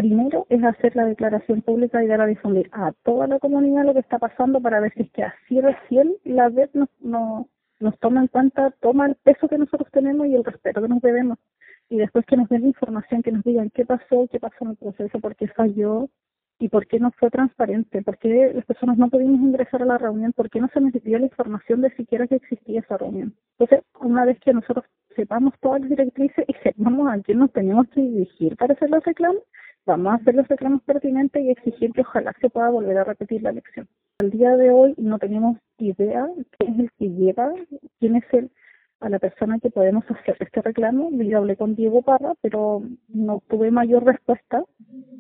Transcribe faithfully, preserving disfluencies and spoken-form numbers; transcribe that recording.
primero es hacer la declaración pública y dar a difundir a toda la comunidad lo que está pasando para ver si es que así recién la web nos, nos, nos toma en cuenta, toma el peso que nosotros tenemos y el respeto que nos debemos. Y después que nos den la información, que nos digan qué pasó, qué pasó en el proceso, por qué falló y por qué no fue transparente, por qué las personas no pudimos ingresar a la reunión, por qué no se nos dio la información de siquiera que existía esa reunión. Entonces, una vez que nosotros sepamos todas las directrices y sepamos a quién nos tenemos que dirigir para hacer los reclamos, vamos a hacer los reclamos pertinentes y exigir que ojalá se pueda volver a repetir la elección. Al día de hoy no tenemos idea quién es el que lleva, quién es el a la persona que podemos hacer este reclamo. Yo hablé con Diego Parra, pero no tuve mayor respuesta.